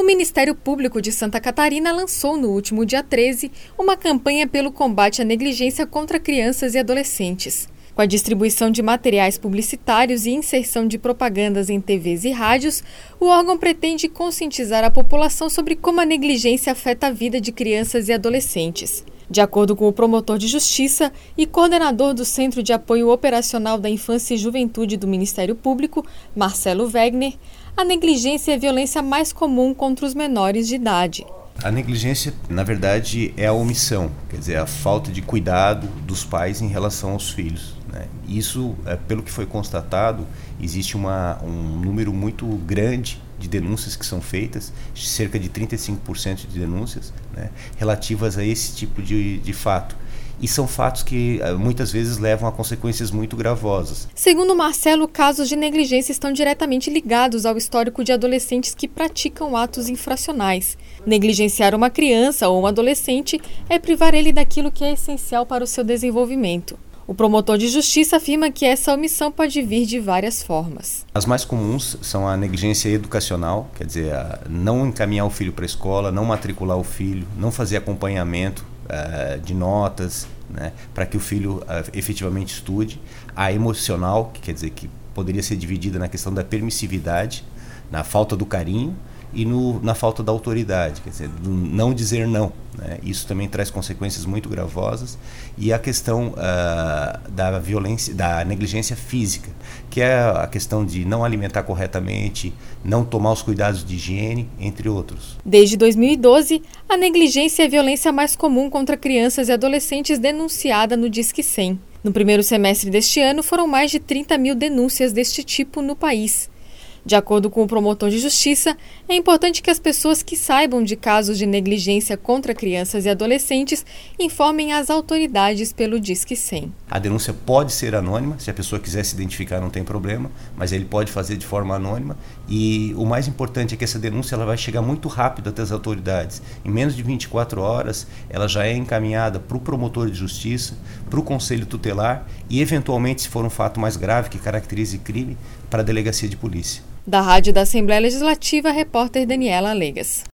Ministério Público de Santa Catarina lançou no último dia 13 uma campanha pelo combate à negligência contra crianças e adolescentes. Com a distribuição de materiais publicitários e inserção de propagandas em TVs e rádios, o órgão pretende conscientizar a população sobre como a negligência afeta a vida de crianças e adolescentes. De acordo com o promotor de Justiça e coordenador do Centro de Apoio Operacional da Infância e Juventude do Ministério Público, Marcelo Wegner, a negligência é a violência mais comum contra os menores de idade. A negligência, na verdade, é a omissão, quer dizer, a falta de cuidado dos pais em relação aos filhos, né? Isso, pelo que foi constatado, existe um número muito grande de denúncias que são feitas, cerca de 35% de denúncias, né, relativas a esse tipo de fato. E são fatos que muitas vezes levam a consequências muito gravosas. Segundo Marcelo, casos de negligência estão diretamente ligados ao histórico de adolescentes que praticam atos infracionais. Negligenciar uma criança ou um adolescente é privar ele daquilo que é essencial para o seu desenvolvimento. O promotor de justiça afirma que essa omissão pode vir de várias formas. As mais comuns são a negligência educacional, quer dizer, não encaminhar o filho para a escola, não matricular o filho, não fazer acompanhamento de notas, né, para que o filho efetivamente estude. A emocional, que quer dizer que poderia ser dividida na questão da permissividade, na falta do carinho e na falta da autoridade, quer dizer, do não dizer não, né? Isso também traz consequências muito gravosas. E a questão da violência, da negligência física, que é a questão de não alimentar corretamente, não tomar os cuidados de higiene, entre outros. Desde 2012, a negligência é a violência mais comum contra crianças e adolescentes denunciada no Disque 100. No primeiro semestre deste ano, foram mais de 30 mil denúncias deste tipo no país. De acordo com o promotor de justiça, é importante que as pessoas que saibam de casos de negligência contra crianças e adolescentes informem as autoridades pelo Disque 100. A denúncia pode ser anônima, se a pessoa quiser se identificar não tem problema, mas ele pode fazer de forma anônima, e o mais importante é que essa denúncia ela vai chegar muito rápido até as autoridades. Em menos de 24 horas, ela já é encaminhada para o promotor de justiça, para o conselho tutelar e, eventualmente, se for um fato mais grave que caracterize crime, para a delegacia de polícia. Da Rádio da Assembleia Legislativa, repórter Daniela Alegas.